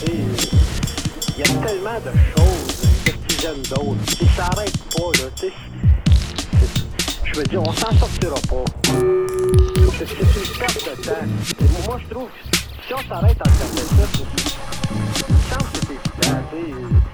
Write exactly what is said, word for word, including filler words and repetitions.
tu sais. Il y a tellement de choses que tu j'aime d'autres. Si ça arrête pas, là, tu sais. Je veux dire, on s'en sortira pas. C'est c'est une perte de temps. Et moi, je trouve que si on s'arrête à faire ça, il me semble que c'est évident, tu sais.